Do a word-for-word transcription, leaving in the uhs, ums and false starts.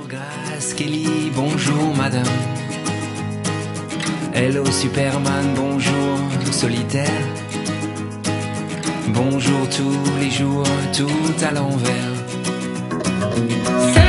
Grace Kelly, bonjour madame. Hello Superman, bonjour solitaire. Bonjour tous les jours, tout à l'envers.